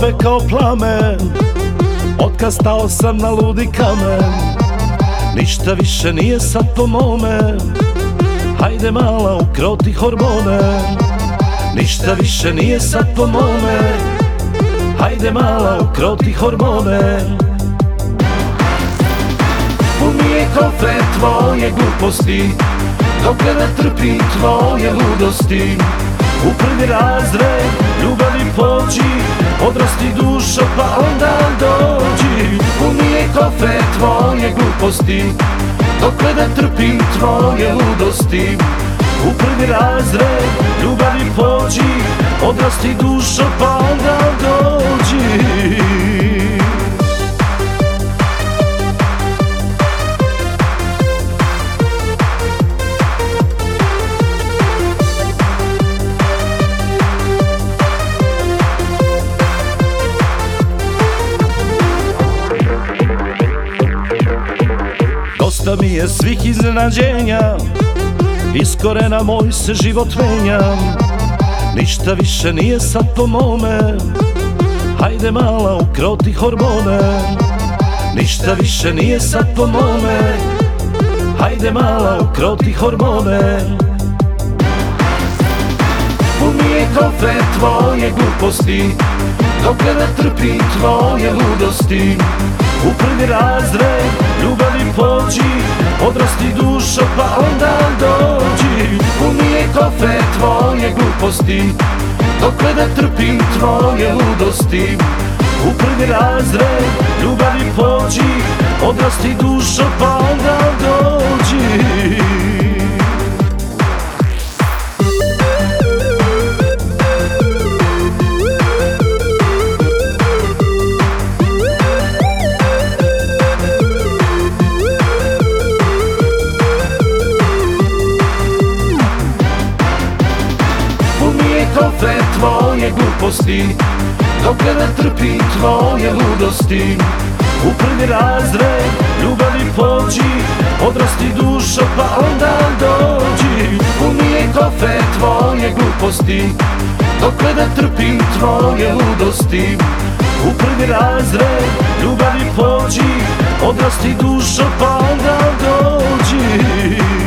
očeve kao plamen, otkad stao sam na ludi kamen. Ništa više nije sad po mome, hajde mala ukroti hormone. Ništa više nije sad po mome, hajde mala ukroti hormone. Pun mi je kofe tvoje gluposti, dok ne trpim tvoje ludosti. U prvi razred ljubavi pođi, odrasti dušo pa onda dođi. Pun mi je kofe tvoje gluposti, dok ne trpim tvoje ludosti. U prvi razred ljubavi pođi, odrasti dušo pa onda dođi. Dosta mi je svih iznenađenja, iz korena moj se život menja. Ništa više nije sad po mome, hajde mala ukroti hormone. Ništa više nije sad po mome, hajde mala ukroti hormone. Pun mi je kofe tvoje gluposti, dok ne trpim tvoje ludosti. U prvi razred ljubavi pođi, odrasti dušo pa onda dođi. Pun mi je kofe tvoje gluposti, dok ne trpim tvoje ludosti. U prvi razred ljubavi pođi, odrasti dušo pa onda dođi. Kofe tvoje gluposti, dok ne trpim tvoje ludosti. U prvi razred ljubavi pođi, odrasti dušo pa onda dođi. Pun mi je kofe tvoje gluposti, dok ne trpim tvoje ludosti. U prvi razred ljubavi pođi, odrasti dušo pa onda dođi.